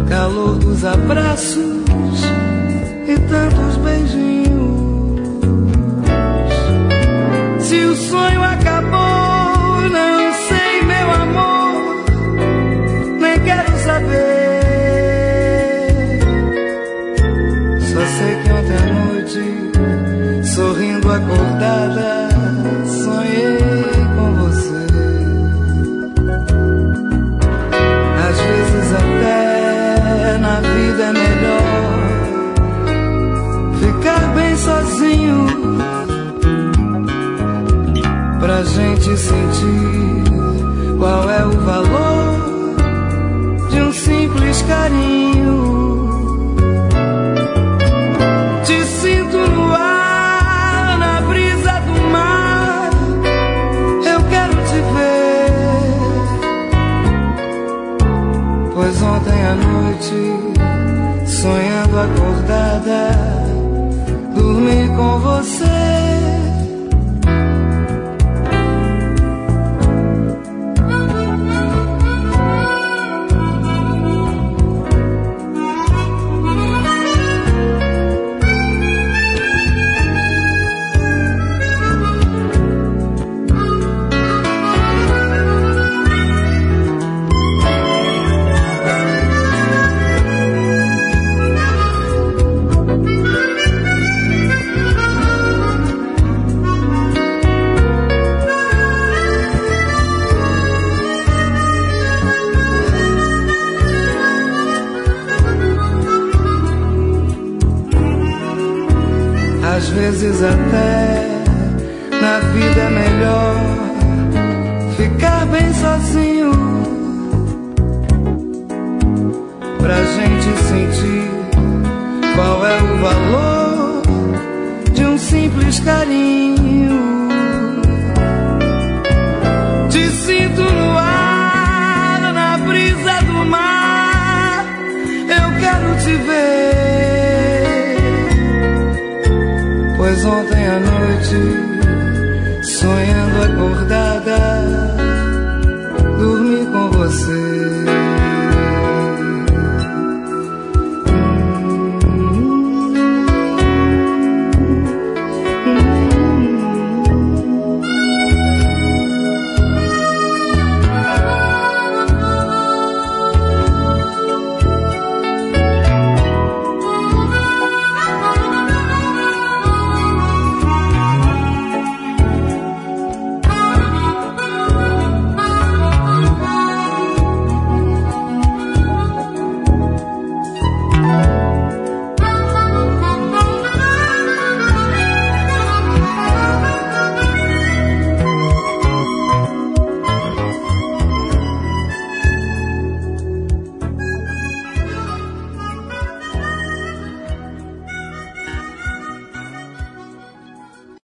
calor dos abraços e tantos beijinhos. Se o sonho acabou, não sei, meu amor, nem quero saber. Só sei que ontem à noite, sorrindo acordada, sonhei com você. Às vezes até na vida é melhor ficar bem sozinho, pra gente sentir qual é o valor de um simples carinho. Te sinto no ar, na brisa do mar, eu quero te ver. Pois ontem à noite, sonhando acordada, dormi com você. Às vezes até na vida é melhor ficar bem sozinho, pra gente sentir qual é o valor de um simples carinho. Te sinto no ar, na brisa do mar, eu quero te ver. Pois ontem à noite,